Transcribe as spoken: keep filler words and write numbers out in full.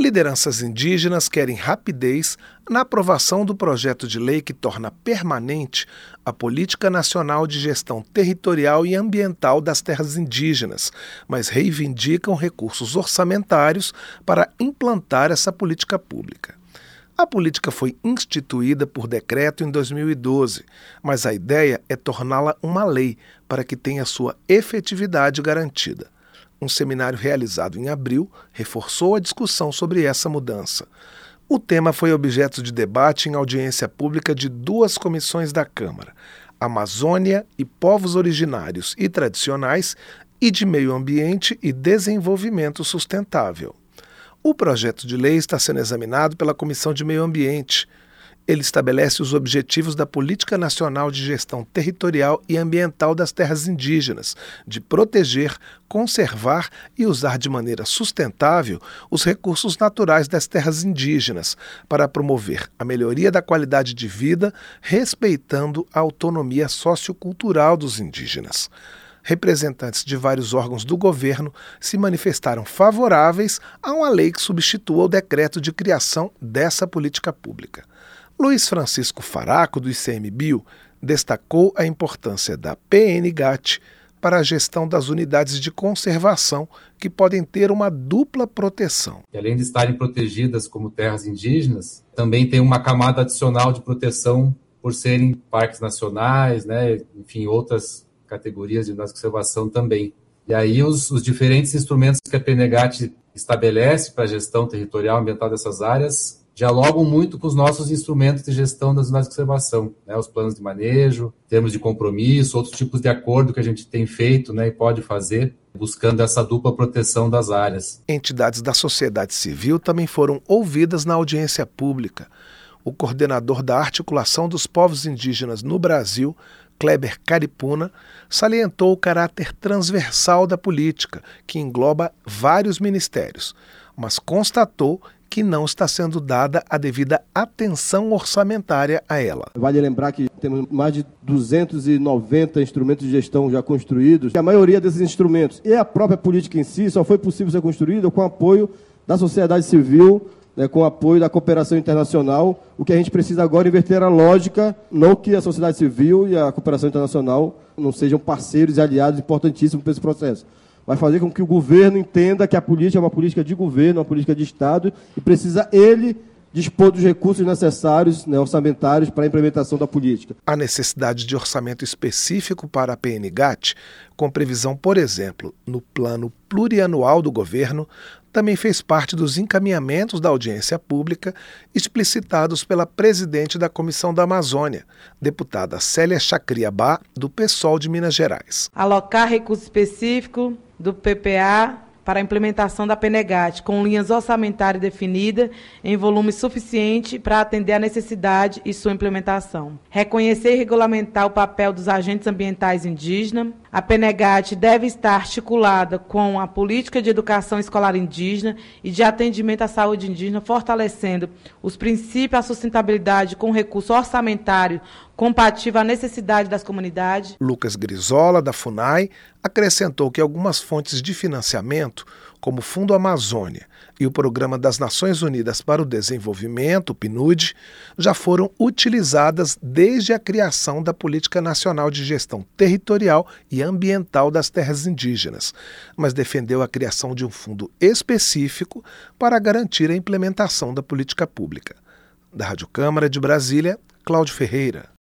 Lideranças indígenas querem rapidez na aprovação do projeto de lei que torna permanente a Política Nacional de Gestão Territorial e Ambiental das Terras Indígenas, mas reivindicam recursos orçamentários para implantar essa política pública. A política foi instituída por decreto em dois mil e doze, mas a ideia é torná-la uma lei para que tenha sua efetividade garantida. Um seminário realizado em abril reforçou a discussão sobre essa mudança. O tema foi objeto de debate em audiência pública de duas comissões da Câmara, Amazônia e Povos Originários e Tradicionais e de Meio Ambiente e Desenvolvimento Sustentável. O projeto de lei está sendo examinado pela Comissão de Meio Ambiente. Ele estabelece os objetivos da Política Nacional de Gestão Territorial e Ambiental das Terras Indígenas, de proteger, conservar e usar de maneira sustentável os recursos naturais das terras indígenas, para promover a melhoria da qualidade de vida, respeitando a autonomia sociocultural dos indígenas. Representantes de vários órgãos do governo se manifestaram favoráveis a uma lei que substitua o decreto de criação dessa política pública. Luiz Francisco Faraco, do I C M Bio, destacou a importância da P N G A T para a gestão das unidades de conservação, que podem ter uma dupla proteção. E além de estarem protegidas como terras indígenas, também tem uma camada adicional de proteção por serem parques nacionais, né? Enfim, outras categorias de unidades de conservação também. E aí os, os diferentes instrumentos que a P N G A T estabelece para a gestão territorial ambiental dessas áreas dialogam muito com os nossos instrumentos de gestão das unidades de conservação, né? Os planos de manejo, termos de compromisso, outros tipos de acordo que a gente tem feito, né, e pode fazer, buscando essa dupla proteção das áreas. Entidades da sociedade civil também foram ouvidas na audiência pública. O coordenador da Articulação dos Povos Indígenas no Brasil, Kleber Caripuna, salientou o caráter transversal da política, que engloba vários ministérios, mas constatou que não está sendo dada a devida atenção orçamentária a ela. Vale lembrar que temos mais de duzentos e noventa instrumentos de gestão já construídos. A maioria desses instrumentos e a própria política em si só foi possível ser construída com o apoio da sociedade civil, né, com o apoio da cooperação internacional. O que a gente precisa agora é inverter a lógica, não que a sociedade civil e a cooperação internacional não sejam parceiros e aliados importantíssimos para esse processo. Vai fazer com que o governo entenda que a política é uma política de governo, uma política de Estado, e precisa ele dispor dos recursos necessários, né, orçamentários, para a implementação da política. A necessidade de orçamento específico para a P N G A T, com previsão, por exemplo, no plano plurianual do governo, também fez parte dos encaminhamentos da audiência pública explicitados pela presidente da Comissão da Amazônia, deputada Célia Chacriabá, do PSOL de Minas Gerais. Alocar recurso específico do P P A para a implementação da P N G A T, com linhas orçamentárias definidas em volume suficiente para atender a necessidade e sua implementação. Reconhecer e regulamentar o papel dos agentes ambientais indígenas. A P N G A T deve estar articulada com a política de educação escolar indígena e de atendimento à saúde indígena, fortalecendo os princípios, a sustentabilidade com recurso orçamentário compatível à necessidade das comunidades. Lucas Grisola, da FUNAI, acrescentou que algumas fontes de financiamento, como o Fundo Amazônia e o Programa das Nações Unidas para o Desenvolvimento, o P N U D, já foram utilizadas desde a criação da Política Nacional de Gestão Territorial e Ambiental das Terras Indígenas, mas defendeu a criação de um fundo específico para garantir a implementação da política pública. Da Rádio Câmara de Brasília, Cláudio Ferreira.